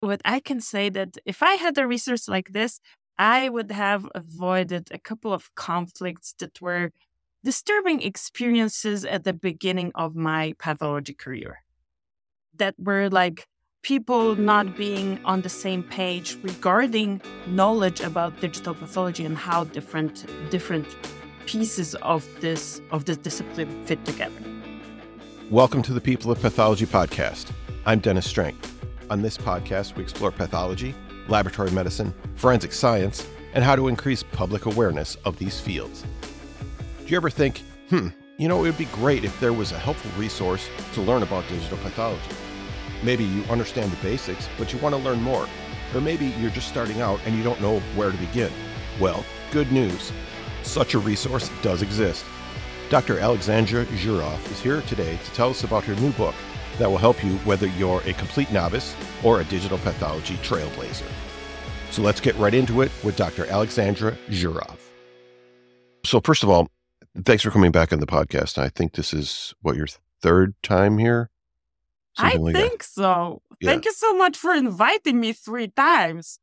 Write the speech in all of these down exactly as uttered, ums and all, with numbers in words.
what I can say that if I had a resource like this, I would have avoided a couple of conflicts that were disturbing experiences at the beginning of my pathology career. That were like people not being on the same page regarding knowledge about digital pathology and how different different pieces of this of this discipline fit together. Welcome to the People of Pathology podcast. I'm Dennis Strang. On this podcast, we explore pathology, laboratory medicine, forensic science, and how to increase public awareness of these fields. Do you ever think, hmm, you know, it would be great if there was a helpful resource to learn about digital pathology? Maybe you understand the basics, but you want to learn more. Or maybe you're just starting out and you don't know where to begin. Well, good news. Such a resource does exist. Doctor Alexandra Zhurov is here today to tell us about her new book that will help you whether you're a complete novice or a digital pathology trailblazer. So let's get right into it with Doctor Alexandra Zhurov. So first of all, thanks for coming back on the podcast. I think this is, what, your third time here? Something I like think that. so. Yeah. Thank you so much for inviting me three times.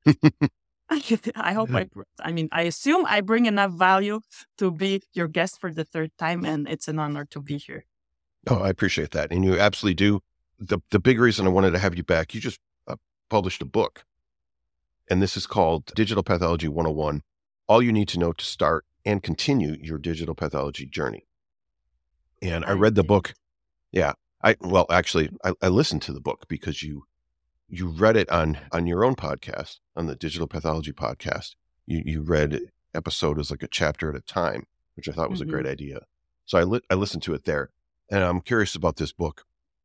I hope I, I mean, I assume I bring enough value to be your guest for the third time, and it's an honor to be here. Oh, I appreciate that. And you absolutely do. The the big reason I wanted to have you back, you just uh, published a book, and this is called Digital Pathology one oh one, All You Need to Know to Start and Continue Your Digital Pathology Journey. And I, I read the did. book. Yeah. I, well, actually, I, I listened to the book because you You read it on, on your own podcast, on the Digital Pathology podcast. You you read episode as like a chapter at a time, which I thought was mm-hmm. a great idea. So I li- I listened to it there, and I'm curious about this book.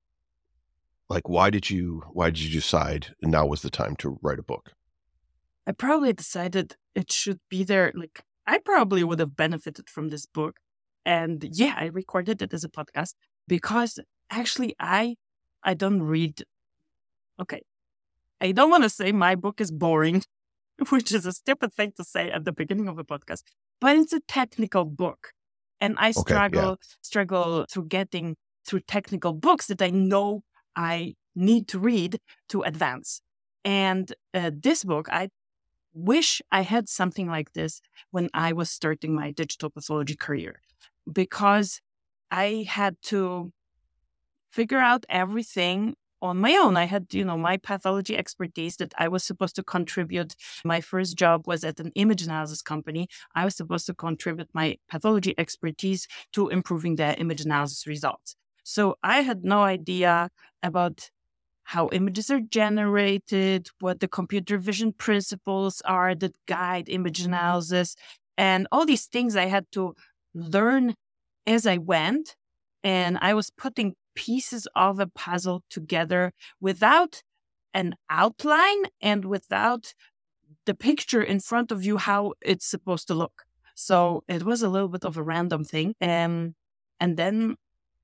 Like, why did you why did you decide now was the time to write a book? I probably decided it should be there. Like, I probably would have benefited from this book, and yeah, I recorded it as a podcast because actually I I don't read. Okay. I don't want to say my book is boring, which is a stupid thing to say at the beginning of a podcast, but it's a technical book. And I struggle, okay, yeah. struggle through getting through technical books that I know I need to read to advance. And uh, this book, I wish I had something like this when I was starting my digital pathology career, because I had to figure out everything on my own. I had, you know, my pathology expertise that I was supposed to contribute. My first job was at an image analysis company. I was supposed to contribute my pathology expertise to improving their image analysis results. So I had no idea about how images are generated, what the computer vision principles are that guide image analysis, and all these things I had to learn as I went. And I was putting pieces of a puzzle together without an outline and without the picture in front of you how it's supposed to look. So it was a little bit of a random thing. Um, and then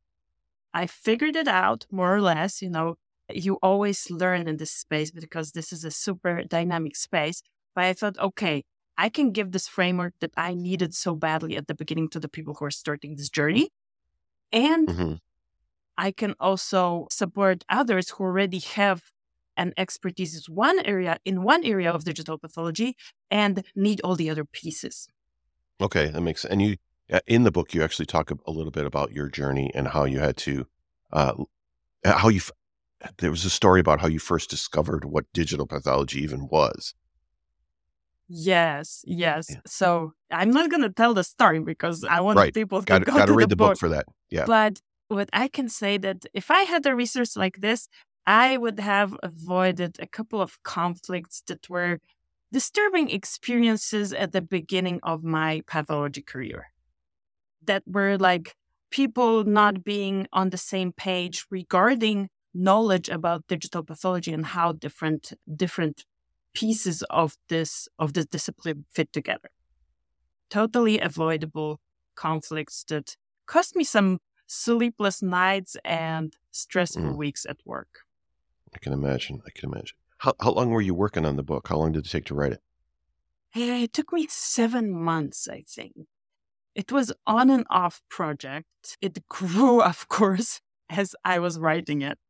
I figured it out more or less. You know, you always learn in this space because this is a super dynamic space. But I thought, okay, I can give this framework that I needed so badly at the beginning to the people who are starting this journey. And mm-hmm. I can also support others who already have an expertise in one area, in one area of digital pathology and need all the other pieces. Okay, that makes sense. And you, in the book, you actually talk a little bit about your journey and how you had to, uh, how you, there was a story about how you first discovered what digital pathology even was. Yes, yes. Yeah. So I'm not going to tell the story because I want right. people to gotta, go gotta to read the, the book. book for that. Yeah. But what I can say that if I had a resource like this, I would have avoided a couple of conflicts that were disturbing experiences at the beginning of my pathology career. That were like people not being on the same page regarding knowledge about digital pathology and how different different pieces of this of this discipline fit together. Totally avoidable conflicts that cost me some sleepless nights and stressful mm. weeks at work. I can imagine. I can imagine. How how long were you working on the book? How long did it take to write it? It took me seven months, I think. It was on and off project. It grew, of course, as I was writing it.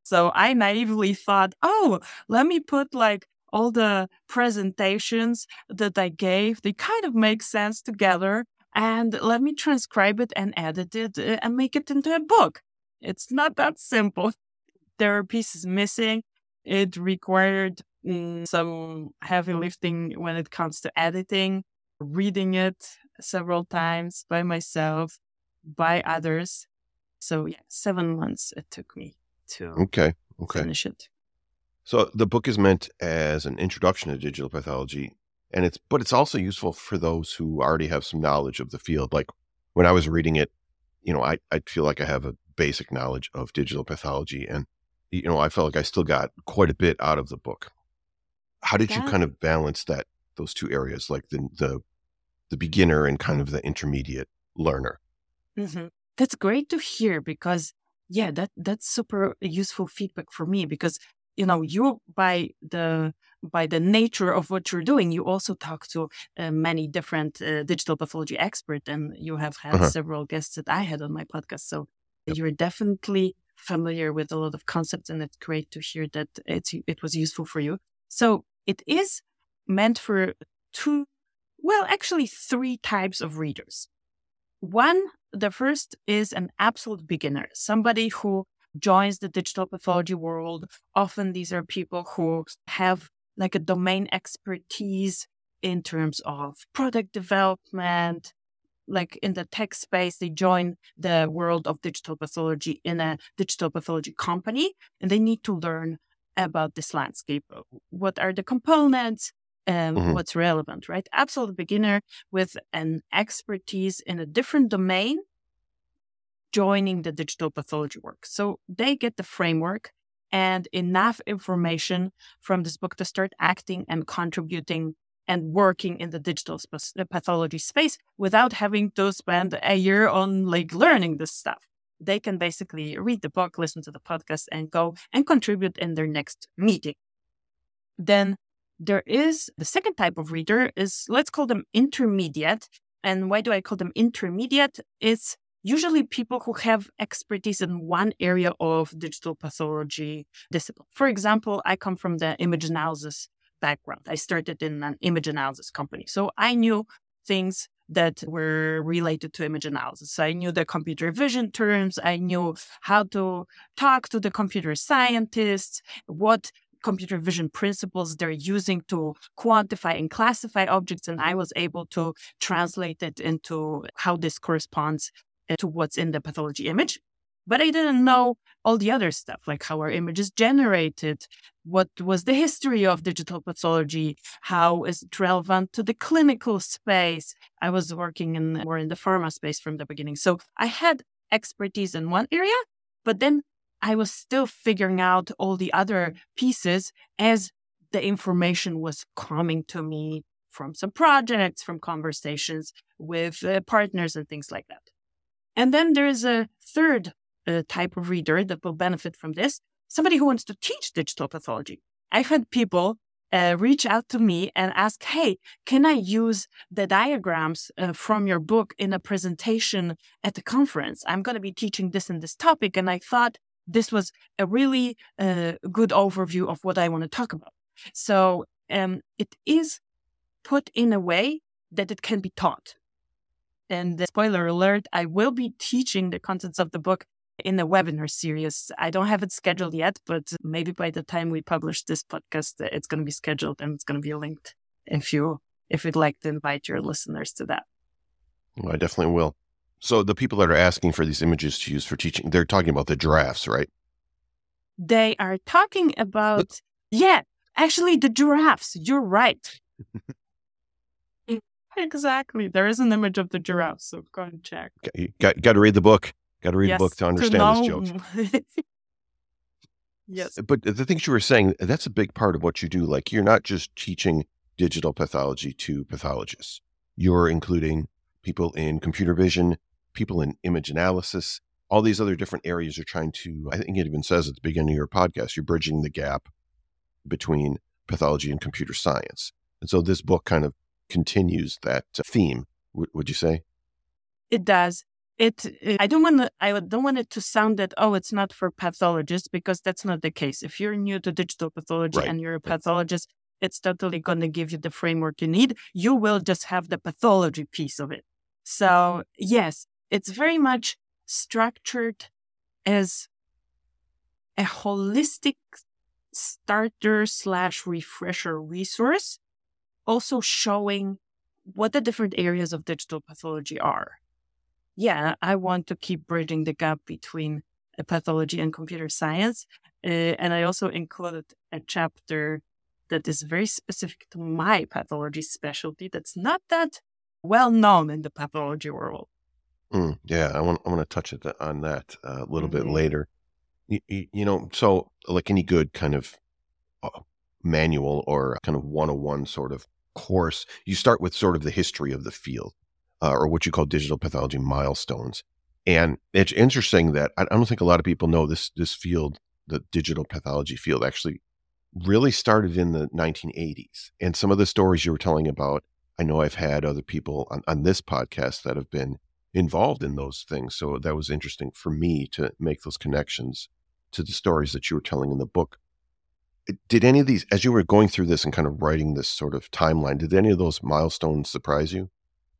So I naively thought, oh, let me put like all the presentations that I gave, they kind of make sense together, and let me transcribe it and edit it uh, and make it into a book. It's not that simple. There are pieces missing. It required mm, some heavy lifting when it comes to editing, reading it several times by myself, by others. So yeah, seven months it took me to Okay. Okay. finish it. So the book is meant as an introduction to digital pathology, and it's but it's also useful for those who already have some knowledge of the field. Like when I was reading it, you know, I, I feel like I have a basic knowledge of digital pathology, and you know, I felt like I still got quite a bit out of the book. How did you That kind of balance that those two areas, like the the the beginner and kind of the intermediate learner? mhm. That's great to hear because yeah, that that's super useful feedback for me because you know you by the by the nature of what you're doing, you also talk to uh, many different uh, digital pathology experts, and you have had Uh-huh. several guests that I had on my podcast. So Yep. you're definitely familiar with a lot of concepts, and it's great to hear that it's it was useful for you. So it is meant for two, well, actually three types of readers. One, the first is an absolute beginner, somebody who joins the digital pathology world. Often these are people who have like a domain expertise in terms of product development. Like in the tech space, they join the world of digital pathology in a digital pathology company, and they need to learn about this landscape. What are the components? Um, Hmm. what's relevant, right? Absolute beginner with an expertise in a different domain joining the digital pathology work. So they get the framework and enough information from this book to start acting and contributing and working in the digital sp- pathology space without having to spend a year on like learning this stuff. They can basically read the book, listen to the podcast, and go and contribute in their next meeting. Then there is the second type of reader is, let's call them intermediate. And why do I call them intermediate? It's usually people who have expertise in one area of digital pathology discipline. For example, I come from the image analysis background. I started in an image analysis company. So I knew things that were related to image analysis. So I knew the computer vision terms. I knew how to talk to the computer scientists, what computer vision principles they're using to quantify and classify objects. And I was able to translate it into how this corresponds to what's in the pathology image. But I didn't know all the other stuff, like how our image is generated, what was the history of digital pathology, how is it relevant to the clinical space. I was working in more in the pharma space from the beginning. So I had expertise in one area, but then I was still figuring out all the other pieces as the information was coming to me from some projects, from conversations with uh, partners and things like that. And then there is a third uh, type of reader that will benefit from this, somebody who wants to teach digital pathology. I've had people uh, reach out to me and ask, hey, can I use the diagrams uh, from your book in a presentation at the conference? I'm going to be teaching this and this topic. And I thought this was a really uh, good overview of what I want to talk about. So um, it is put in a way that it can be taught. And spoiler alert, I will be teaching the contents of the book in a webinar series. I don't have it scheduled yet, but maybe by the time we publish this podcast, it's going to be scheduled and it's going to be linked if you if you'd like to invite your listeners to that. Well, I definitely will. So the people that are asking for these images to use for teaching, they're talking about the giraffes, right? They are talking about, yeah, actually the giraffes. You're right. Exactly. There is an image of the giraffe, so go and check. Okay, you got, got to read the book. Got to read Yes, the book to understand know. this joke. Yes. But the things you were saying, that's a big part of what you do. Like you're not just teaching digital pathology to pathologists. You're including people in computer vision, people in image analysis, all these other different areas you're trying to, I think it even says at the beginning of your podcast, you're bridging the gap between pathology and computer science. And so this book kind of continues that theme, w- would you say? It does. it, it I don't want to I don't want it to sound that, oh, it's not for pathologists, because that's not the case. If you're new to digital pathology Right. and you're a Right. pathologist, it's totally going to give you the framework you need. You will just have the pathology piece of it. So yes, it's very much structured as a holistic starter slash refresher resource, also showing what the different areas of digital pathology are. Yeah, I want to keep bridging the gap between uh, pathology and computer science. Uh, and I also included a chapter that is very specific to my pathology specialty that's not that well known in the pathology world. Mm, yeah, I want I want to touch it on that uh, a little bit Mhm. later. You, you, you know, so like any good kind of uh, manual or kind of one oh one sort of course, you start with sort of the history of the field, uh, or what you call digital pathology milestones. And it's interesting that I I don't think a lot of people know this this field, the digital pathology field, actually really started in the nineteen eighties. And some of the stories you were telling about, I know I've had other people on, on this podcast that have been involved in those things. So that was interesting for me to make those connections to the stories that you were telling in the book. Did any of these, as you were going through this and kind of writing this sort of timeline, did any of those milestones surprise you?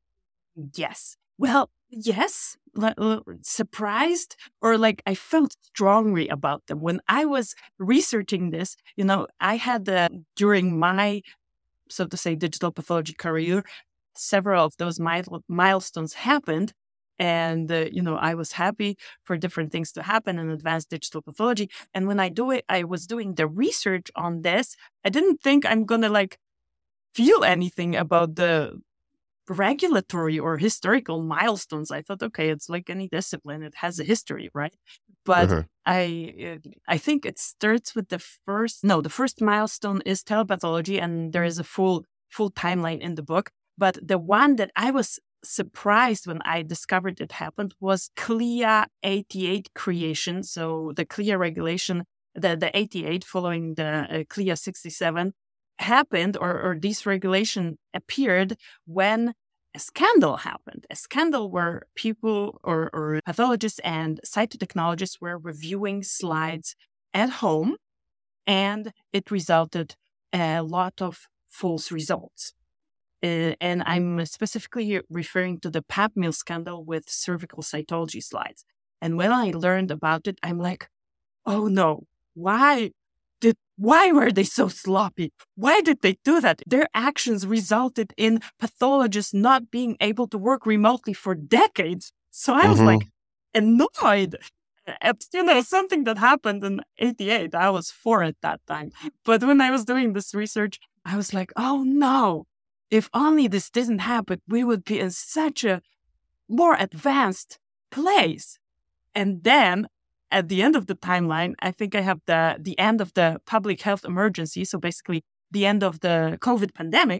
Yes. Well, yes, l- l- surprised, or like I felt strongly about them. When I was researching this, you know, I had uh, during my, so to say, digital pathology career, several of those mile- milestones happened. And, uh, you know, I was happy for different things to happen in advanced digital pathology. And when I do it, I was doing the research on this. I didn't think I'm going to like feel anything about the regulatory or historical milestones. I thought, okay, it's like any discipline; it has a history, right? But Uh-huh. I, uh, I think it starts with the first. No, the first milestone is telepathology, and there is a full full timeline in the book. But the one that I was surprised when I discovered it happened was CLIA eighty-eight creation. So the CLIA regulation, the the eighty-eight following the uh, CLIA sixty-seven happened, or, or this regulation appeared when a scandal happened. A scandal where people or, or pathologists and cytotechnologists were reviewing slides at home, and it resulted a lot of false results. Uh, and I'm specifically referring to the pap mill scandal with cervical cytology slides. And when I learned about it, I'm like, oh no, why did why were they so sloppy? Why did they do that? Their actions resulted in pathologists not being able to work remotely for decades. So I was Mm-hmm. like annoyed. It's, you know, something that happened in eighty-eight. I was four at that time. But when I was doing this research, I was like, oh no, if only this didn't happen, we would be in such a more advanced place. And then at the end of the timeline, I think I have the the end of the public health emergency. So basically the end of the COVID pandemic,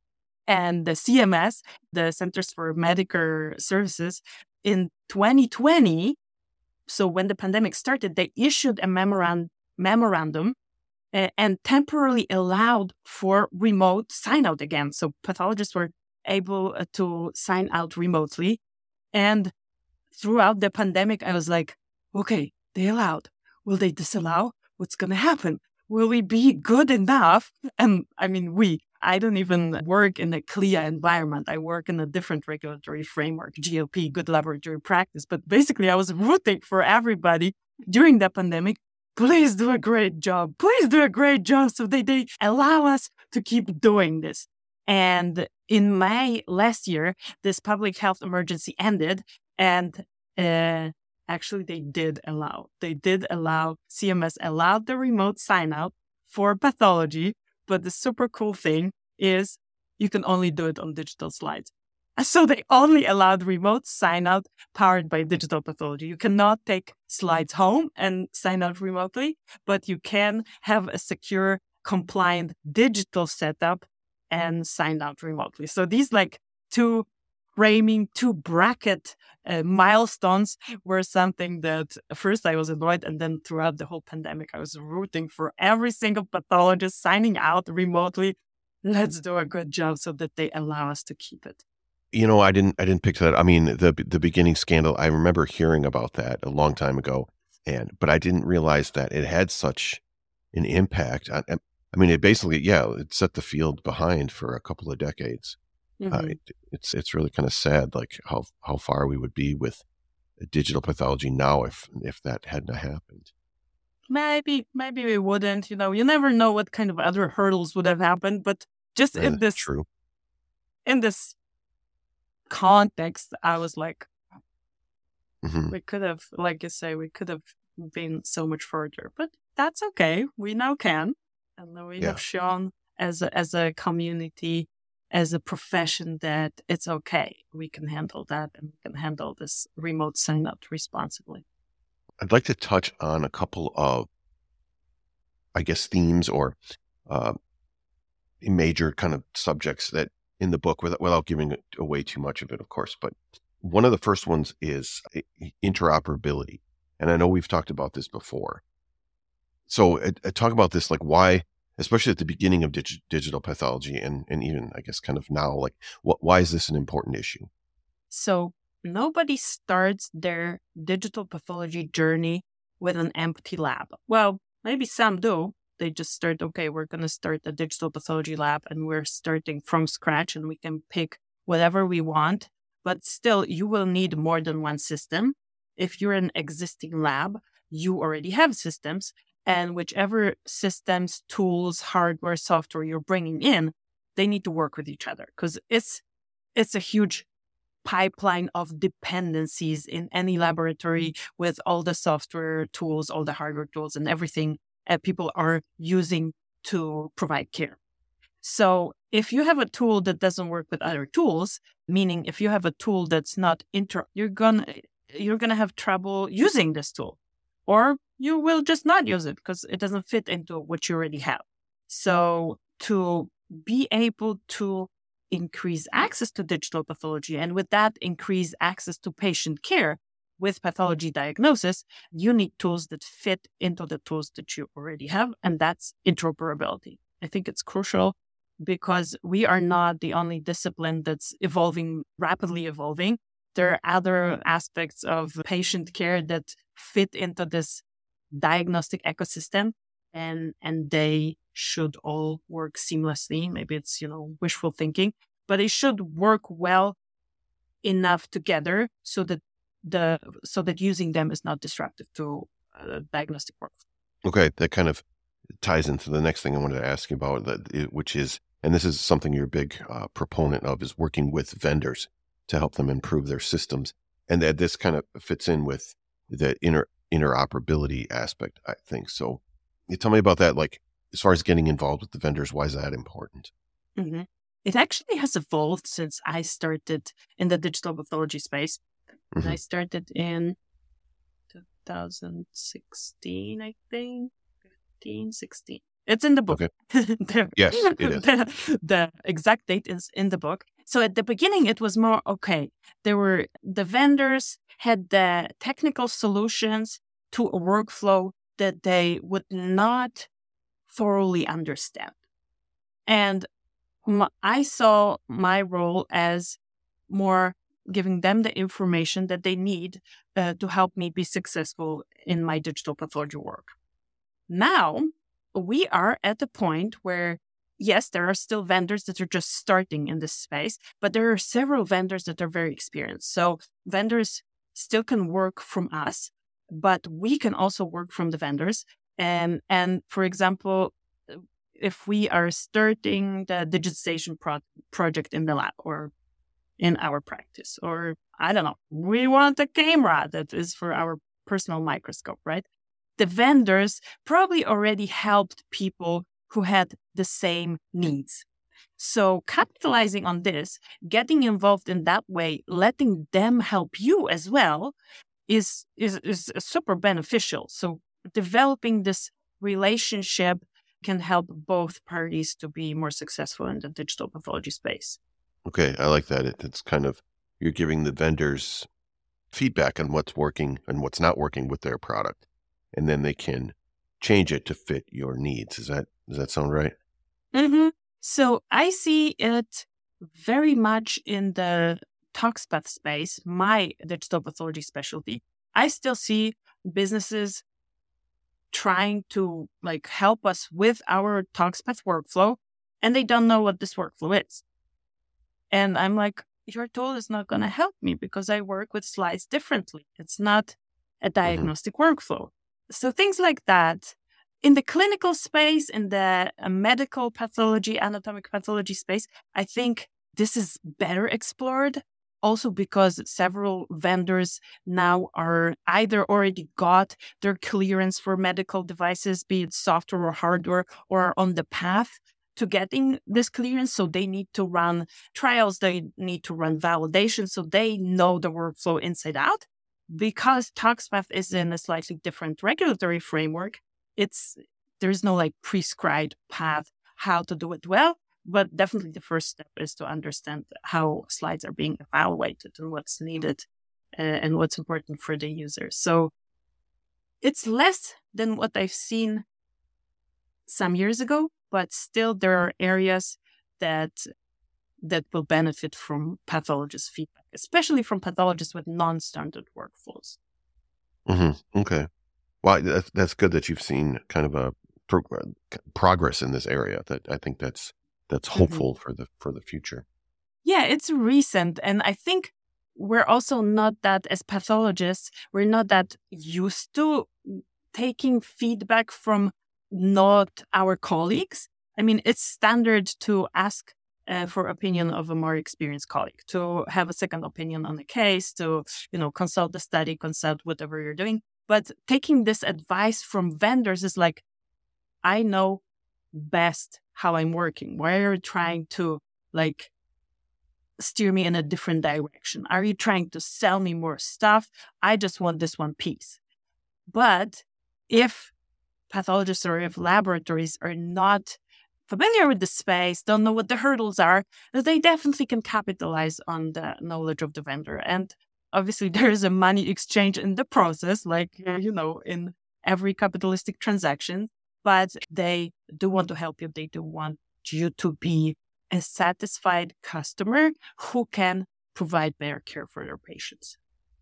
and the C M S, the Centers for Medicare Services, in twenty twenty. So when the pandemic started, they issued a memorand- memorandum uh, and temporarily allowed for remote sign out again. So pathologists were able uh, to sign out remotely. And throughout the pandemic, I was like, okay, they allowed. Will they disallow? What's going to happen? Will we be good enough? And I mean, we, I don't even work in a CLIA environment. I work in a different regulatory framework, G L P, good laboratory practice. But basically, I was rooting for everybody during the pandemic. Please do a great job. Please do a great job so they, they allow us to keep doing this. And in May last year, this public health emergency ended. And uh, actually, they did allow. They did allow, C M S allowed the remote sign out for pathology. But the super cool thing is you can only do it on digital slides. So they only allowed remote sign out powered by digital pathology. You cannot take slides home and sign out remotely, but you can have a secure, compliant digital setup and sign out remotely. So these like two framing, two bracket uh, milestones were something that first I was annoyed, and then throughout the whole pandemic, I was rooting for every single pathologist signing out remotely. Let's do a good job so that they allow us to keep it. You know, I didn't I didn't pick that. I mean, the the beginning scandal, I remember hearing about that a long time ago, and but I didn't realize that it had such an impact on, I mean, it basically, yeah, it set the field behind for a couple of decades. Uh, hmm it, it's it's really kind of sad, like how how far we would be with digital pathology now if if that hadn't happened. Maybe, maybe we wouldn't. You know, you never know what kind of other hurdles would have happened. But just Uh, in this true. in this context, I was like, hmm we could have, like you say, we could have been so much further. But that's okay. We now can, and we Yeah. have shown as a, as a community, as a profession, that it's okay. We can handle that, and we can handle this remote sign out responsibly. I'd like to touch on a couple of, I guess, themes or uh, major kind of subjects that in the book, without, without giving away too much of it, of course. But one of the first ones is interoperability. And I know we've talked about this before. So uh, uh, talk about this, like why, especially at the beginning of dig- digital pathology and, and even, I guess, kind of now, like what, why is this an important issue? So nobody starts their digital pathology journey with an empty lab. Well, maybe some do. They just start, okay, we're going to start a digital pathology lab and we're starting from scratch and we can pick whatever we want. But still, you will need more than one system. If you're an existing lab, you already have systems. And whichever systems, tools, hardware, software you're bringing in, they need to work with each other because it's it's a huge pipeline of dependencies in any laboratory with all the software tools, all the hardware tools, and everything uh, people are using to provide care. So if you have a tool that doesn't work with other tools, meaning if you have a tool that's not inter, you're gonna you're gonna have trouble using this tool, or you will just not use it because it doesn't fit into what you already have. So to be able to increase access to digital pathology, and with that, increase access to patient care with pathology diagnosis, you need tools that fit into the tools that you already have, and that's interoperability. I think it's crucial because we are not the only discipline that's evolving, rapidly evolving. There are other aspects of patient care that fit into this diagnostic ecosystem, and and they should all work seamlessly. Maybe it's, you know, wishful thinking, but it should work well enough together so that the so that using them is not disruptive to uh, diagnostic work. Okay, that kind of ties into the next thing I wanted to ask you about, that, which is, and this is something you're a big uh, proponent of, is working with vendors to help them improve their systems. And that this kind of fits in with the inter interoperability aspect, I think. So you tell me about that, like as far as getting involved with the vendors, why is that important? Mm-hmm. It actually has evolved since I started in the digital pathology space. Mm-hmm. I started in two thousand sixteen, I think, fifteen, sixteen. It's in the book. Okay. the, yes, it is. The, the exact date is in the book. So at the beginning, it was more, okay, there were the vendors had the technical solutions to a workflow that they would not thoroughly understand. And my, I saw my role as more giving them the information that they need uh, to help me be successful in my digital pathology work. Now, we are at the point where, yes, there are still vendors that are just starting in this space, but there are several vendors that are very experienced. So vendors still can work from us, but we can also work from the vendors. And, and for example, if we are starting the digitization pro- project in the lab or in our practice, or I don't know, we want a camera that is for our personal microscope, right? The vendors probably already helped people who had the same needs. So capitalizing on this, getting involved in that way, letting them help you as well is, is, is super beneficial. So developing this relationship can help both parties to be more successful in the digital pathology space. Okay, I like that. It, it's kind of, you're giving the vendors feedback on what's working and what's not working with their product, and then they can change it to fit your needs. Is that, does that sound right? Mm-hmm. So I see it very much in the ToxPath space, my digital pathology specialty, I still see businesses trying to like help us with our ToxPath workflow, and they don't know what this workflow is. And I'm like, your tool is not going to help me because I work with slides differently. It's not a diagnostic mm-hmm. workflow. So things like that. In the clinical space, in the uh, medical pathology, anatomic pathology space, I think this is better explored. Also because several vendors now are either already got their clearance for medical devices, be it software or hardware, or are on the path to getting this clearance. So they need to run trials, they need to run validation, so they know the workflow inside out. Because ToxPath is in a slightly different regulatory framework, it's there's no like prescribed path how to do it well. But definitely the first step is to understand how slides are being evaluated and what's needed uh, and what's important for the user. So it's less than what I've seen some years ago, but still there are areas that that will benefit from pathologist feedback, especially from pathologists with non-standard workflows. Mm-hmm. Okay. Well, that's, that's good that you've seen kind of a pro- progress in this area. That I think that's that's hopeful mm-hmm. for the for the future. Yeah, it's recent, and I think we're also not that, as pathologists, we're not that used to taking feedback from not our colleagues. I mean, it's standard to ask uh, for opinion of a more experienced colleague, to have a second opinion on the case, to, you know, consult the study, consult whatever you're doing. But taking this advice from vendors is like, I know best how I'm working. Why are you trying to like steer me in a different direction? Are you trying to sell me more stuff? I just want this one piece. But if pathologists or if laboratories are not familiar with the space, don't know what the hurdles are, they definitely can capitalize on the knowledge of the vendor. And obviously there is a money exchange in the process, like, you know, in every capitalistic transaction, but they do want to help you. They do want you to be a satisfied customer who can provide better care for their patients.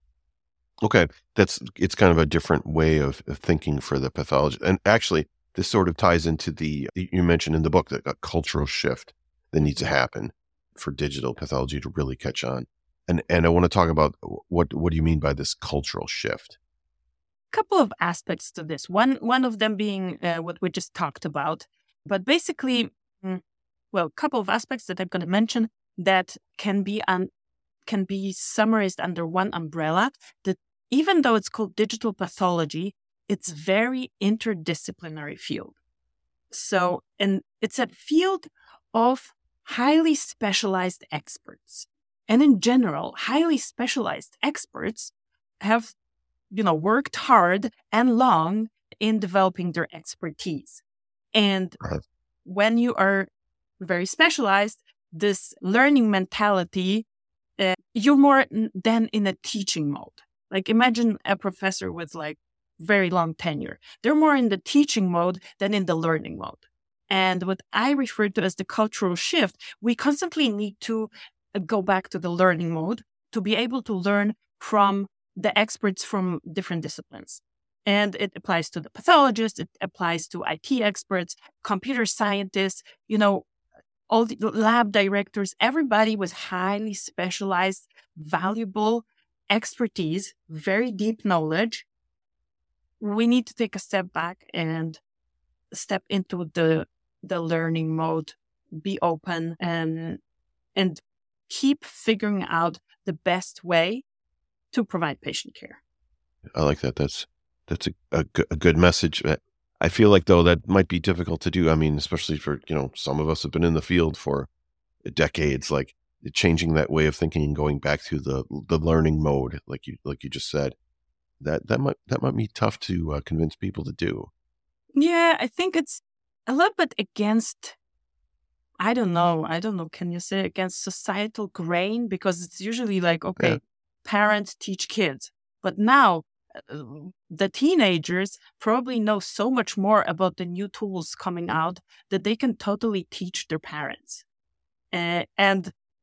Okay. That's, it's kind of a different way of, of thinking for the pathologist. And actually, this sort of ties into the, you mentioned in the book, that a cultural shift that needs to happen for digital pathology to really catch on. And and I want to talk about what, what do you mean by this cultural shift? A couple of aspects to this. One, one of them being uh, what we just talked about, but basically, well, a couple of aspects that I'm going to mention that can be un, can be summarized under one umbrella. That even though it's called digital pathology, it's very interdisciplinary field. So, and it's a field of highly specialized experts. And in general, highly specialized experts have, you know, worked hard and long in developing their expertise. And right. when you are very specialized, this learning mentality, uh, you're more than in a teaching mode. Like imagine a professor with like very long tenure. They're more in the teaching mode than in the learning mode. And what I refer to as the cultural shift, we constantly need to go back to the learning mode to be able to learn from the experts from different disciplines. And it applies to the pathologists, it applies to I T experts, computer scientists, you know, all the lab directors, everybody with highly specialized, valuable expertise, very deep knowledge. We need to take a step back and step into the the learning mode, be open and and keep figuring out the best way to provide patient care. I like that. That's that's a, a, a good message. I feel like, though, that might be difficult to do. I mean, especially for, you know, some of us have been in the field for decades, like changing that way of thinking and going back to the the learning mode, like you like you just said. That that might that might be tough to uh, convince people to do. Yeah, I think it's a little bit against, I don't know, I don't know, can you say against societal grain? Because it's usually like, okay, yeah. parents teach kids. But now uh, the teenagers probably know so much more about the new tools coming out that they can totally teach their parents. Uh, and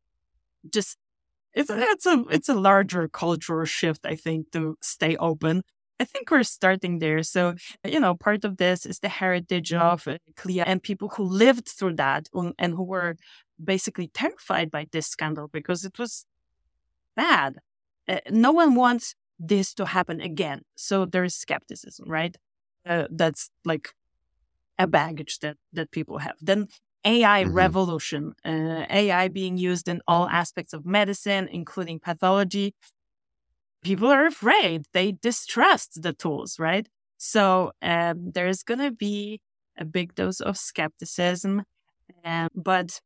just it's it's a it's a larger cultural shift, I think, to stay open. I think we're starting there. So, you know, part of this is the heritage of uh, C L I A and people who lived through that um, and who were basically terrified by this scandal because it was bad. Uh, no one wants this to happen again. So there is skepticism, right? Uh, that's like a baggage that, that people have. Then A I Mhm. revolution, uh, A I being used in all aspects of medicine, including pathology. People are afraid. They distrust the tools, right? So um, there's going to be a big dose of skepticism. Um, but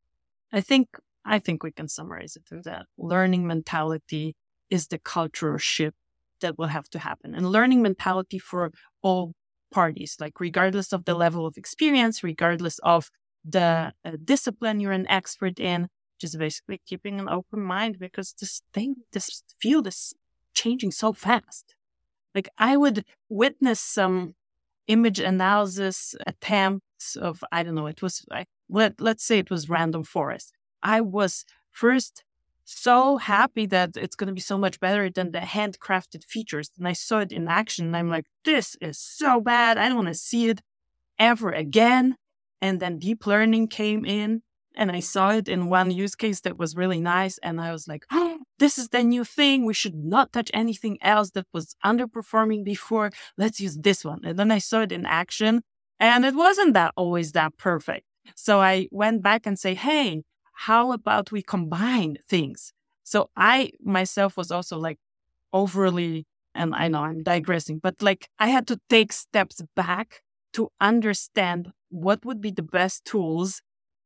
I think I think we can summarize it through that. Learning mentality is the cultural shift that will have to happen. And learning mentality for all parties, like regardless of the level of experience, regardless of the uh, discipline you're an expert in, just basically keeping an open mind because this thing, this field is changing so fast. Like I would witness some image analysis attempts of, I don't know, it was, I, let, let's say it was random forest. I was first so happy that it's going to be so much better than the handcrafted features. And I saw it in action and I'm like, this is so bad. I don't want to see it ever again. And then deep learning came in and I saw it in one use case that was really nice. And I was like, oh, this is the new thing. We should not touch anything else that was underperforming before. Let's use this one. And then I saw it in action and it wasn't that always that perfect. So I went back and say, hey, how about we combine things? So I myself was also like overly, and I know I'm digressing, but like I had to take steps back to understand what would be the best tools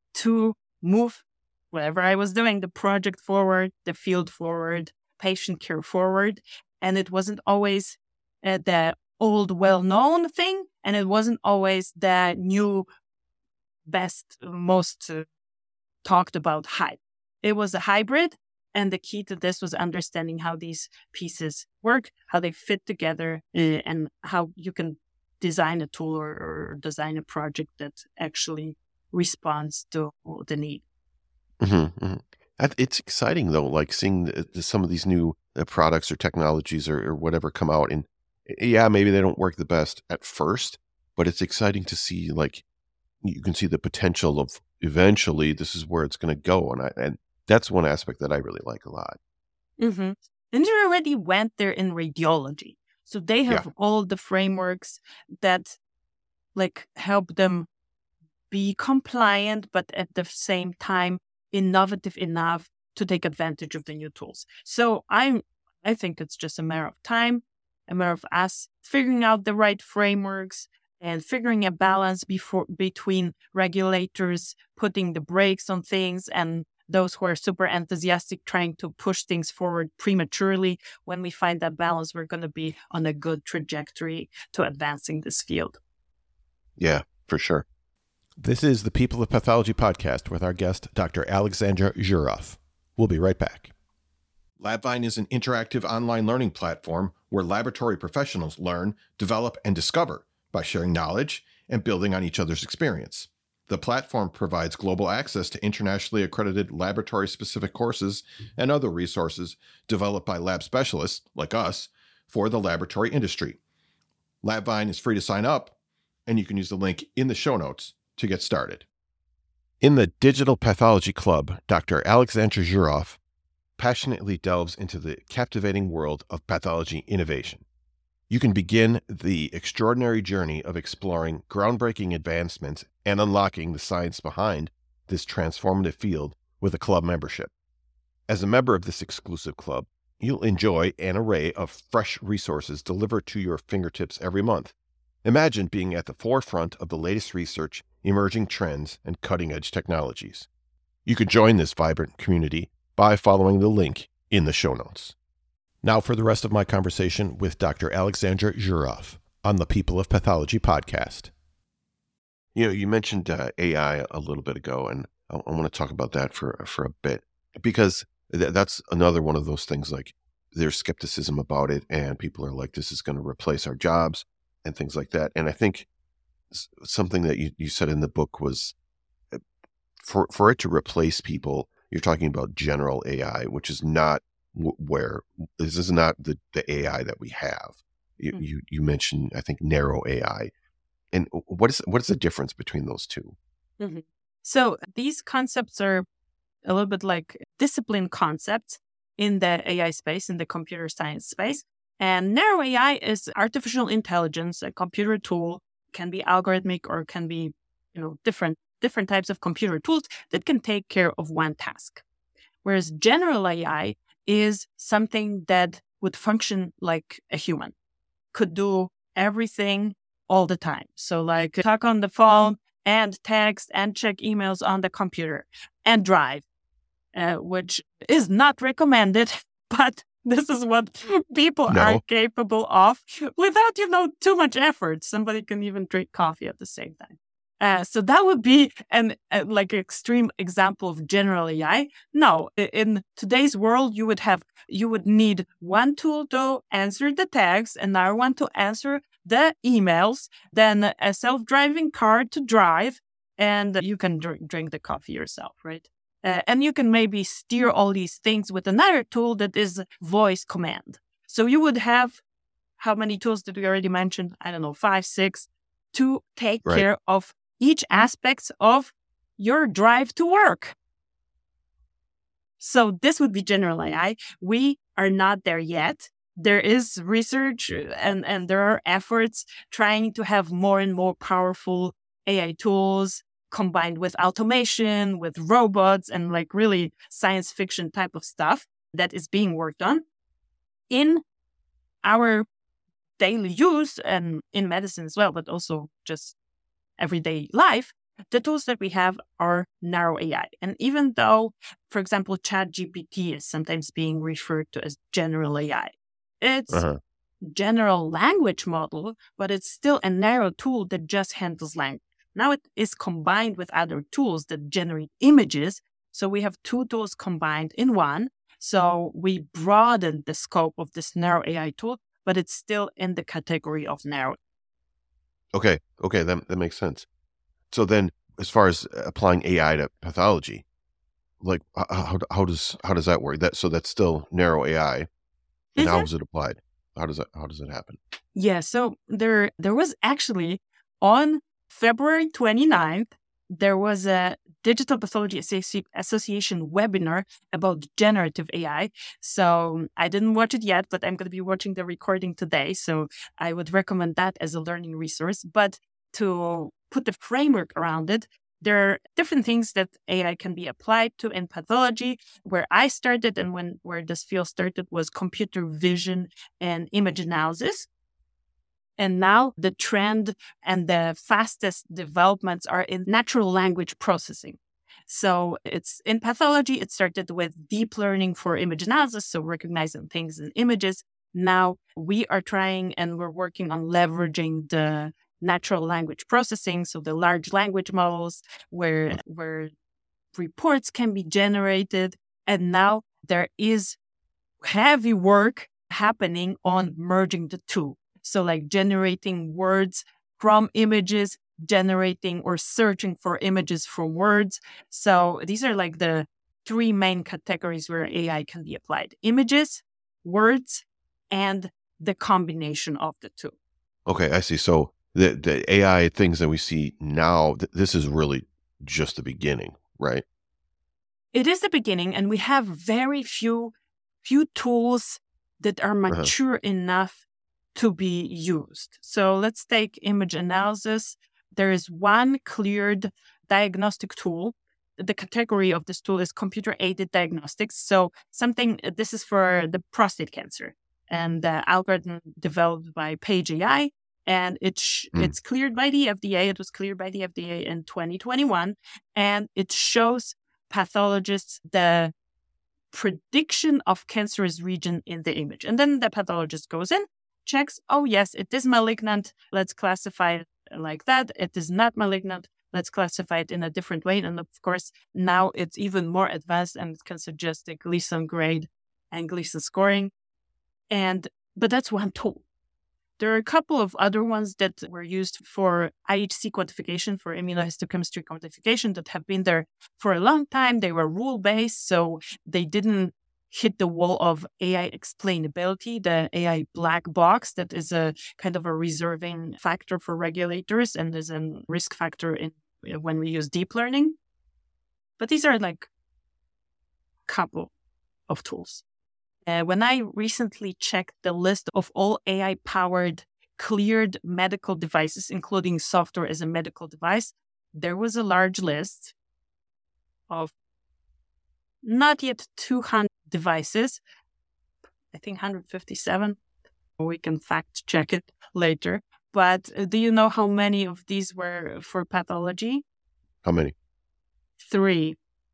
to move whatever I was doing, the project forward, the field forward, patient care forward. And it wasn't always uh, the old well-known thing. And it wasn't always the new, best, most uh, talked about hype. It was a hybrid. And the key to this was understanding how these pieces work, how they fit together, uh, and how you can design a tool or, or design a project that actually responds to the need. Mm-hmm, mm-hmm. It's exciting though, like seeing the, the, some of these new uh, products or technologies or, or whatever come out, and yeah, maybe they don't work the best at first, but it's exciting to see, like, you can see the potential of eventually this is where it's going to go, and I, and that's one aspect that I really like a lot. Mm-hmm. And they already went there in radiology, so they have Yeah. all the frameworks that like help them be compliant, but at the same time innovative enough to take advantage of the new tools. So I'm, I think it's just a matter of time, a matter of us figuring out the right frameworks and figuring a balance before, between regulators putting the brakes on things and those who are super enthusiastic trying to push things forward prematurely. When we find that balance, we're going to be on a good trajectory to advancing this field. Yeah, for sure. This is the People of Pathology podcast with our guest, Doctor Alexandra Zhurov. We'll be right back. LabVine is an interactive online learning platform where laboratory professionals learn, develop, and discover by sharing knowledge and building on each other's experience. The platform provides global access to internationally accredited laboratory-specific courses and other resources developed by lab specialists, like us, for the laboratory industry. LabVine is free to sign up, and you can use the link in the show notes to get started. In the Digital Pathology Club, Doctor Alexandra Zhurov passionately delves into the captivating world of pathology innovation. You can begin the extraordinary journey of exploring groundbreaking advancements and unlocking the science behind this transformative field with a club membership. As a member of this exclusive club, you'll enjoy an array of fresh resources delivered to your fingertips every month. Imagine being at the forefront of the latest research, emerging trends, and cutting-edge technologies. You can join this vibrant community by following the link in the show notes. Now for the rest of my conversation with Doctor Alexandra Zhurov on the People of Pathology podcast. You know, you mentioned uh, A I a little bit ago, and I, I want to talk about that for for a bit, because th- that's another one of those things, like there's skepticism about it, and people are like, this is going to replace our jobs and things like that. And I think something that you, you said in the book was for, for it to replace people, you're talking about general A I, which is not w- where this is not the, the A I that we have. You, Mm. you you mentioned, I think, narrow A I. And what is what is the difference between those two? Mhm. So these concepts are a little bit like discipline concepts in the A I space, in the computer science space. And narrow A I is artificial intelligence, a computer tool, can be algorithmic or can be, you know, different different types of computer tools that can take care of one task. Whereas general A I is something that would function like a human, could do everything all the time. So like talk on the phone and text and check emails on the computer and drive, uh, which is not recommended, but this is what people No. are capable of without, you know, too much effort. Somebody can even drink coffee at the same time. Uh, so that would be an uh, like extreme example of general A I. No, i- in today's world, you would have you would need one tool to answer the text, another one to answer the emails, then a self-driving car to drive, and you can drink, drink the coffee yourself, right? Uh, and you can maybe steer all these things with another tool that is voice command. So you would have, how many tools did we already mention? I don't know, five, six, to take Right. care of each aspect of your drive to work. So this would be general A I. We are not there yet. There is research and, and there are efforts trying to have more and more powerful A I tools combined with automation, with robots, and like really science fiction type of stuff that is being worked on in our daily use and in medicine as well, but also just everyday life. The tools that we have are narrow A I. And even though, for example, ChatGPT is sometimes being referred to as general A I, it's Uh-huh. general language model, but it's still a narrow tool that just handles language. Now it is combined with other tools that generate images. So we have two tools combined in one. So we broaden the scope of this narrow A I tool, but it's still in the category of narrow. Okay. Okay. That that makes sense. So then, as far as applying A I to pathology, like h- how how does how does that work? That so that's still narrow A I, and how Mhm. is it applied? How does that how does it happen? Yeah, so there there was actually on February twenty-ninth, there was a Digital Pathology Associ- Association webinar about generative A I. So I didn't watch it yet, but I'm going to be watching the recording today. So I would recommend that as a learning resource. But to put the framework around it, there are different things that A I can be applied to in pathology. Where I started and when where this field started was computer vision and image analysis. And now the trend and the fastest developments are in natural language processing. So it's in pathology, it started with deep learning for image analysis, so recognizing things in images. Now we are trying and we're working on leveraging the natural language processing, so the large language models where where reports can be generated. And now there is heavy work happening on merging the two. So, like generating words from images, generating or searching for images from words. So, these are like the three main categories where A I can be applied: images, words, and the combination of the two. Okay, I see. So the the A I things that we see now, th- this is really just the beginning, right? It is the beginning, and we have very few few tools that are Uh-huh. mature enough to be used. So let's take image analysis. There is one cleared diagnostic tool. The category of this tool is computer aided diagnostics. So something, this is for the prostate cancer, and the algorithm developed by Page A I. And it's Hmm. it's cleared by the F D A. It was cleared by the F D A in twenty twenty-one, and it shows pathologists the prediction of cancerous region in the image. And then the pathologist goes in, checks, oh, yes, it is malignant. Let's classify it like that. It is not malignant. Let's classify it in a different way. And of course, now it's even more advanced and it can suggest the Gleason grade and Gleason scoring. And but that's one tool. There are a couple of other ones that were used for I H C quantification, for immunohistochemistry quantification, that have been there for a long time. They were rule-based, so they didn't hit the wall of A I explainability, the A I black box that is a kind of a reserving factor for regulators and is a risk factor in when we use deep learning. But these are like a couple of tools. Uh, when I recently checked the list of all A I-powered cleared medical devices, including software as a medical device, there was a large list of not yet two hundred devices. I think one hundred fifty-seven. We can fact check it later. But uh, do you know how many of these were for pathology? How many? Three.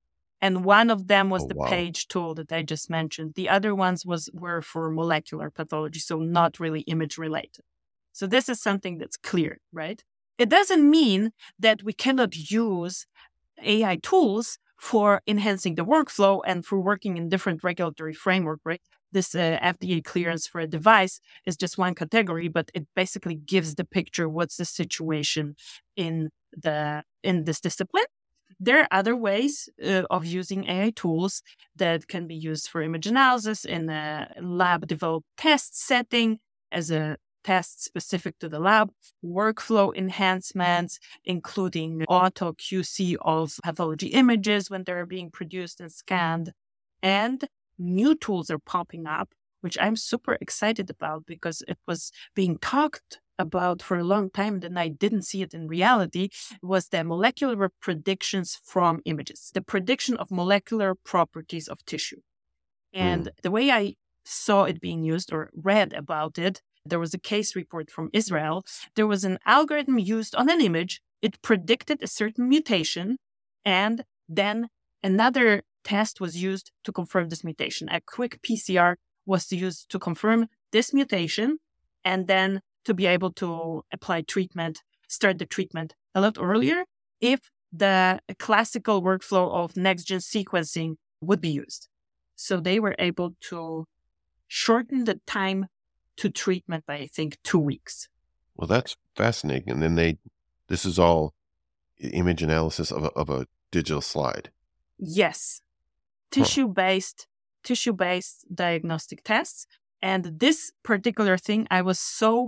And one of them was oh, the wow. PAGE tool that I just mentioned. The other ones was were for molecular pathology, so not really image related. So this is something that's clear, right? It doesn't mean that we cannot use A I tools for enhancing the workflow and for working in different regulatory framework, right? This uh, F D A clearance for a device is just one category, but it basically gives the picture what's the situation in the in this discipline. There are other ways uh, of using A I tools that can be used for image analysis in a lab-developed test setting as a test specific to the lab, workflow enhancements, including auto Q C of pathology images when they're being produced and scanned. And new tools are popping up, which I'm super excited about because it was being talked about for a long time, and I didn't see it in reality, was the molecular predictions from images, the prediction of molecular properties of tissue. And mm. the way I saw it being used or read about it, there was a case report from Israel. There was an algorithm used on an image. It predicted a certain mutation, and then another test was used to confirm this mutation. A quick P C R was used to confirm this mutation, and then to be able to apply treatment, start the treatment a lot earlier if the classical workflow of next-gen sequencing would be used. So they were able to shorten the time to treatment by, I think, two weeks. Well, that's fascinating. And then they, this is all image analysis of a, of a digital slide. Yes. Tissue-based, huh. tissue-based diagnostic tests. And this particular thing, I was so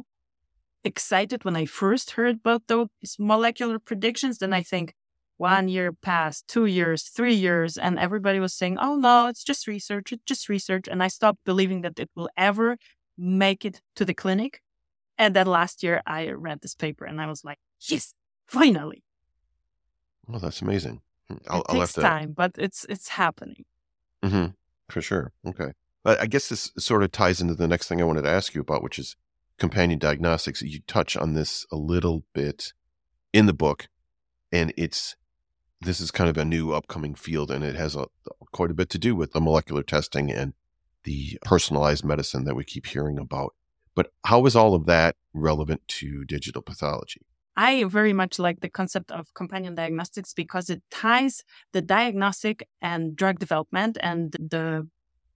excited when I first heard about those molecular predictions. Then I think one year passed, two years, three years, and everybody was saying, oh no, it's just research, it's just research. And I stopped believing that it will ever make it to the clinic. And then last year I read this paper and I was like, yes, finally. Well, that's amazing. I'll, it I'll takes have to... time, but it's it's happening. Mm-hmm. For sure. Okay. But I guess this sort of ties into the next thing I wanted to ask you about, which is companion diagnostics. You touch on this a little bit in the book, and it's this is kind of a new upcoming field, and it has a, quite a bit to do with the molecular testing and the personalized medicine that we keep hearing about. But how is all of that relevant to digital pathology? I very much like the concept of companion diagnostics because it ties the diagnostic and drug development and the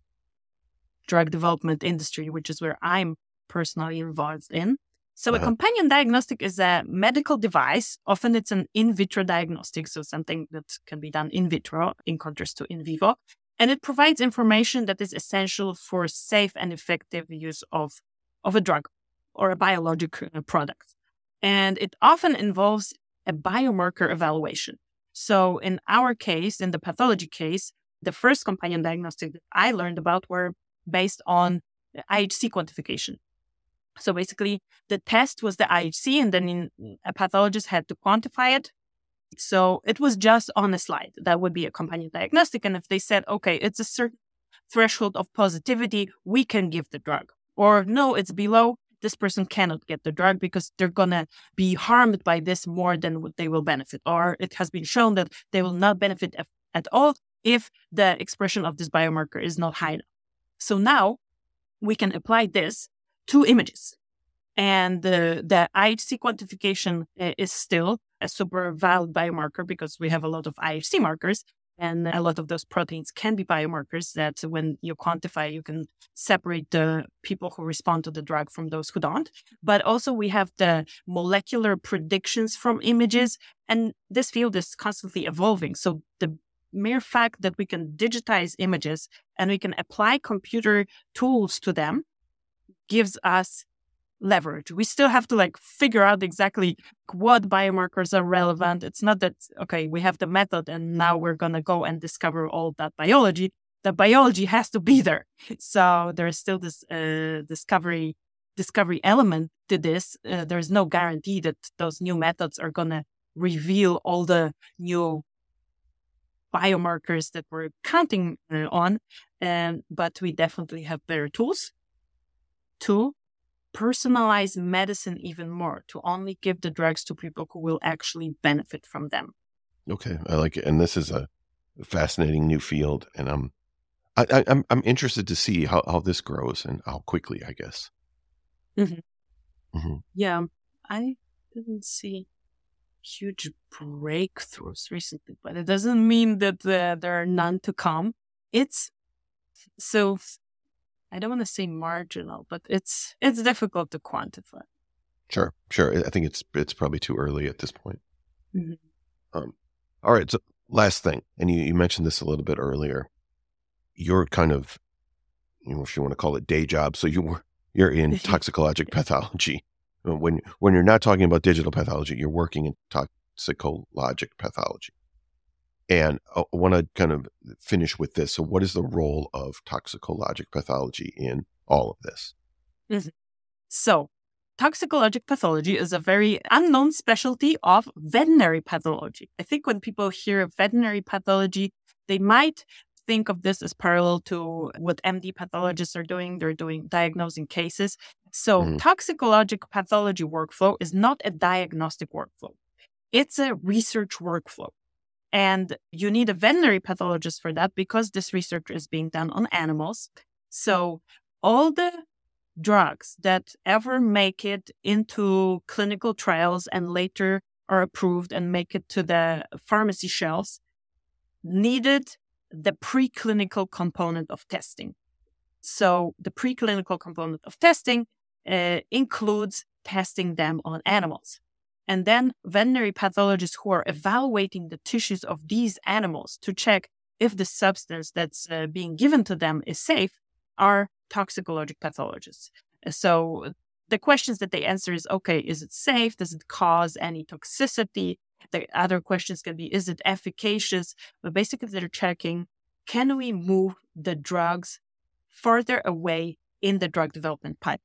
drug development industry, which is where I'm personally involved in. So uh-huh. a companion diagnostic is a medical device. Often it's an in vitro diagnostic, so something that can be done in vitro in contrast to in vivo. And it provides information that is essential for safe and effective use of, of a drug or a biologic product. And it often involves a biomarker evaluation. So in our case, in the pathology case, the first companion diagnostic that I learned about were based on I H C quantification. So basically, the test was the I H C, and then in, a pathologist had to quantify it. So it was just on a slide. That would be a companion diagnostic. And if they said, okay, it's a certain threshold of positivity, we can give the drug. Or no, it's below, this person cannot get the drug because they're going to be harmed by this more than what they will benefit. Or it has been shown that they will not benefit at all if the expression of this biomarker is not high enough. So now we can apply this to images. And the, the I H C quantification is still a super valid biomarker because we have a lot of I H C markers. And a lot of those proteins can be biomarkers that when you quantify, you can separate the people who respond to the drug from those who don't. But also we have the molecular predictions from images, and this field is constantly evolving. So the mere fact that we can digitize images and we can apply computer tools to them gives us leverage. We still have to like figure out exactly what biomarkers are relevant. It's not that, okay, we have the method and now we're going to go and discover all that biology. The biology has to be there. So there is still this uh, discovery discovery element to this. Uh, there's no guarantee that those new methods are going to reveal all the new biomarkers that we're counting on. Um, but we definitely have better tools to personalize medicine even more, to only give the drugs to people who will actually benefit from them. Okay, I like it. And this is a fascinating new field. And I'm, I, I, I'm, I'm interested to see how, how this grows and how quickly, I guess. Mm-hmm. Mm-hmm. Yeah, I didn't see huge breakthroughs recently, but it doesn't mean that uh, there are none to come. It's so... I don't want to say marginal, but it's it's difficult to quantify. Sure, sure. I think it's it's probably too early at this point. Mm-hmm. Um, all right. So last thing, and you, you mentioned this a little bit earlier. You're kind of, you know, if you want to call it day job. So you you're in toxicologic pathology. When when you're not talking about digital pathology, you're working in toxicologic pathology. And I want to kind of finish with this. So what is the role of toxicologic pathology in all of this? Mm-hmm. So toxicologic pathology is a very unknown specialty of veterinary pathology. I think when people hear veterinary pathology, they might think of this as parallel to what M D pathologists are doing. They're doing diagnosing cases. So mm-hmm. toxicologic pathology workflow is not a diagnostic workflow. It's a research workflow. And you need a veterinary pathologist for that because this research is being done on animals. So all the drugs that ever make it into clinical trials and later are approved and make it to the pharmacy shelves needed the preclinical component of testing. So the preclinical component of testing uh, includes testing them on animals. And then veterinary pathologists who are evaluating the tissues of these animals to check if the substance that's uh, being given to them is safe are toxicologic pathologists. So the questions that they answer is, okay, is it safe? Does it cause any toxicity? The other questions can be, is it efficacious? But basically they're checking, can we move the drugs further away in the drug development pipeline?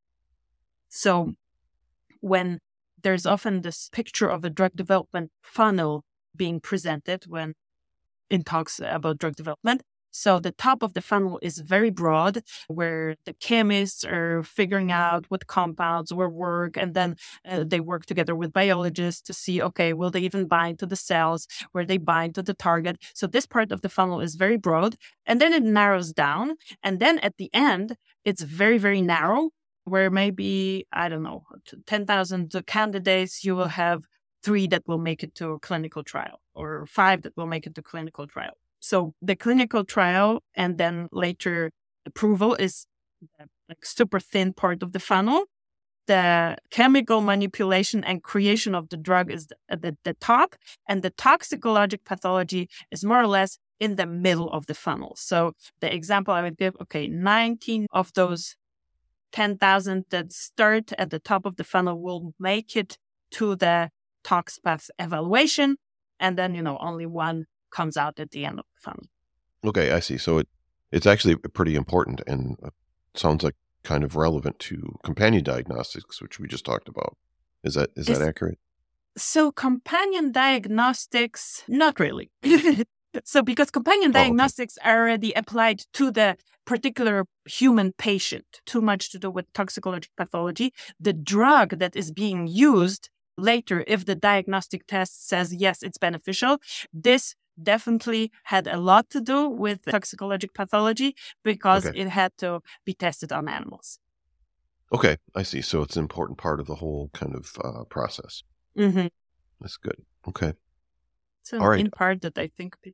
So when there's often this picture of a drug development funnel being presented when in talks about drug development. So the top of the funnel is very broad, where the chemists are figuring out what compounds will work, and then uh, they work together with biologists to see, okay, will they even bind to the cells, where they bind to the target. So this part of the funnel is very broad, and then it narrows down. And then at the end, it's very, very narrow, where maybe, I don't know, ten thousand candidates, you will have three that will make it to a clinical trial or five that will make it to clinical trial. So the clinical trial and then later approval is the like super thin part of the funnel. The chemical manipulation and creation of the drug is at the, the top, and the toxicologic pathology is more or less in the middle of the funnel. So the example I would give, okay, nineteen of those ten thousand that start at the top of the funnel will make it to the ToxPath evaluation. And then, you know, only one comes out at the end of the funnel. Okay, I see. So it, it's actually pretty important and sounds like kind of relevant to companion diagnostics, which we just talked about. Is that is, is that accurate? So companion diagnostics, not really. So because companion Oh, okay. diagnostics are already applied to the particular human patient, too much to do with toxicologic pathology. The drug that is being used later, if the diagnostic test says, yes, it's beneficial, this definitely had a lot to do with toxicologic pathology because Okay. it had to be tested on animals. Okay, I see. So it's an important part of the whole kind of uh, process. Mm-hmm. That's good. Okay. So All right. in part that I think people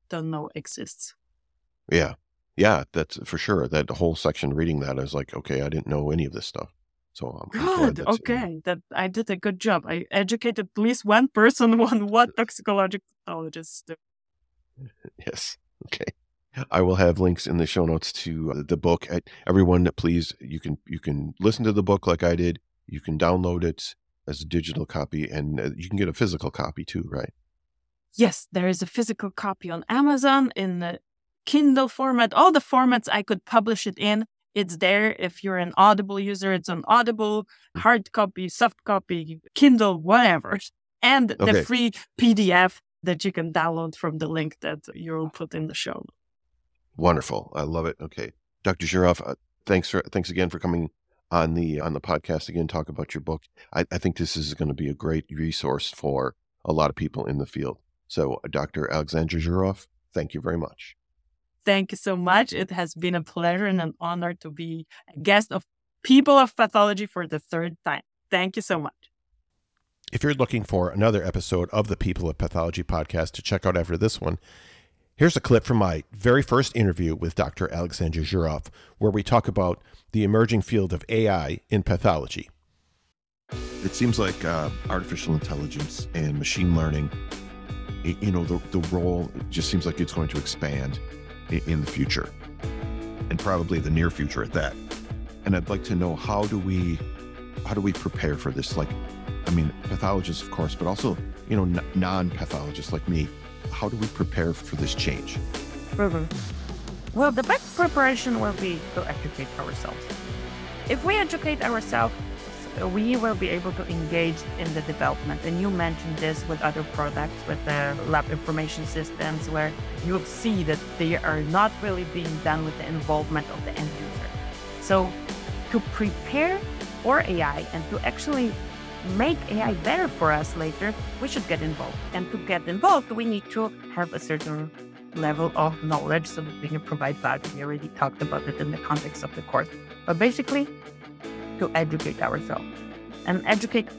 don't know exists. Yeah. Yeah, that's for sure. That whole section reading that, I was like, okay, I didn't know any of this stuff. So I'm, I'm glad Good. that's in there. Okay. That I did a good job. I educated at least one person on what toxicological pathologists do. Yes. Okay. I will have links in the show notes to uh, the book. I, everyone, please, you can you can listen to the book like I did. You can download it as a digital copy, and uh, you can get a physical copy too, right? Yes, there is a physical copy on Amazon in the Kindle format. All the formats I could publish it in, it's there. If you're an Audible user, it's on Audible, hard copy, soft copy, Kindle, whatever. And Okay. the free P D F that you can download from the link that you'll put in the show. Wonderful. I love it. Okay. Doctor Zhirov, uh, thanks for thanks again for coming on the on the podcast again, talk about your book. I, I think this is going to be a great resource for a lot of people in the field. So, uh, Doctor Alexandra Zhirov, thank you very much. Thank you so much. It has been a pleasure and an honor to be a guest of People of Pathology for the third time. Thank you so much. If you're looking for another episode of the People of Pathology podcast to check out after this one, here's a clip from my very first interview with Doctor Alexandra Zhirov, where we talk about the emerging field of A I in pathology. It seems like uh, artificial intelligence and machine learning, you know, the, the role just seems like it's going to expand in the future, and probably the near future at that. And I'd like to know, how do we, how do we prepare for this? Like, I mean, pathologists, of course, but also, you know, n- non-pathologists like me. How do we prepare for this change? Mm-hmm. Well, the best preparation will be to educate ourselves. If we educate ourselves, we will be able to engage in the development. And you mentioned this with other products, with the lab information systems, where you'll see that they are not really being done with the involvement of the end user. So to prepare for A I and to actually make A I better for us later, we should get involved. And to get involved, we need to have a certain level of knowledge so that we can provide value. We already talked about it in the context of the course. But basically, to educate ourselves and educate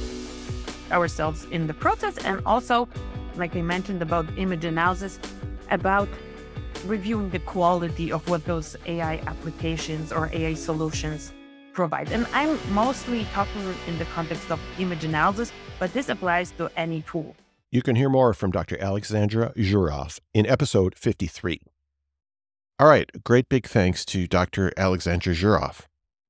ourselves in the process, and also, like I mentioned about image analysis, about reviewing the quality of what those A I applications or A I solutions provide. And I'm mostly talking in the context of image analysis, but this applies to any tool. You can hear more from Doctor Alexandra Zhirov in episode fifty-three. All right, great big thanks to Doctor Alexandra Zhirov.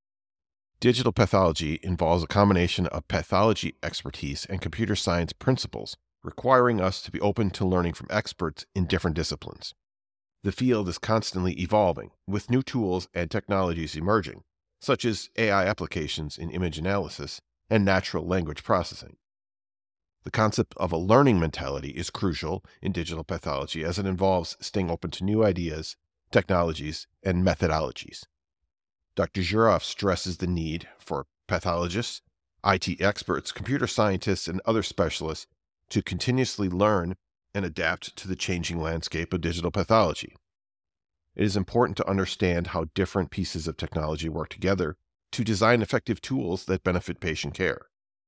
Digital pathology involves a combination of pathology expertise and computer science principles, requiring us to be open to learning from experts in different disciplines. The field is constantly evolving, with new tools and technologies emerging, such as A I applications in image analysis and natural language processing. The concept of a learning mentality is crucial in digital pathology, as it involves staying open to new ideas, technologies, and methodologies. Doctor Zhirov stresses the need for pathologists, I T experts, computer scientists, and other specialists to continuously learn and adapt to the changing landscape of digital pathology. It is important to understand how different pieces of technology work together to design effective tools that benefit patient care.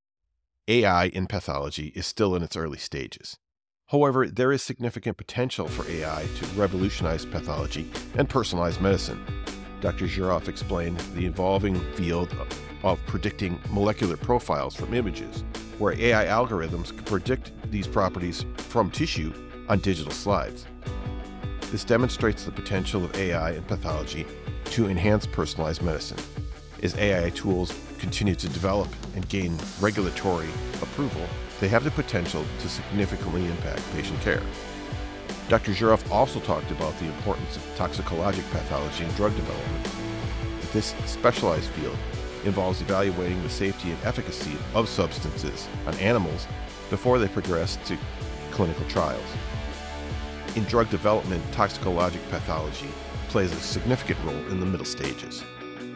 A I in pathology is still in its early stages. However, there is significant potential for A I to revolutionize pathology and personalized medicine. Doctor Zhirov explained the evolving field of predicting molecular profiles from images, where A I algorithms can predict these properties from tissue on digital slides. This demonstrates the potential of A I in pathology to enhance personalized medicine. As A I tools continue to develop and gain regulatory approval, they have the potential to significantly impact patient care. Doctor Zhirov also talked about the importance of toxicologic pathology in drug development. This specialized field involves evaluating the safety and efficacy of substances on animals before they progress to clinical trials. In drug development, toxicologic pathology plays a significant role in the middle stages.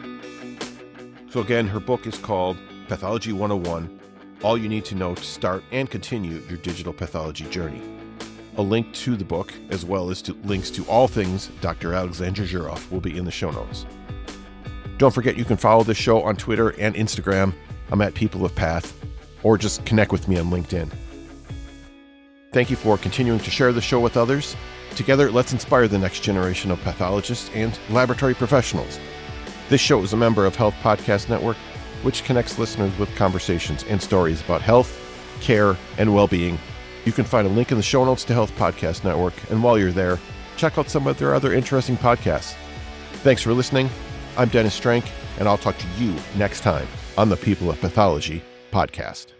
So again, her book is called Pathology one oh one, All You Need to Know to Start and Continue Your Digital Pathology Journey. A link to the book, as well as to links to all things Doctor Alexandra Zhirov, will be in the show notes. Don't forget you can follow this show on Twitter and Instagram. I'm at People of Path, or just connect with me on LinkedIn. Thank you for continuing to share the show with others. Together, let's inspire the next generation of pathologists and laboratory professionals. This show is a member of Health Podcast Network, which connects listeners with conversations and stories about health, care, and well-being. You can find a link in the show notes to Health Podcast Network, and while you're there, check out some of their other interesting podcasts. Thanks for listening. I'm Dennis Strank, and I'll talk to you next time on the People of Pathology podcast.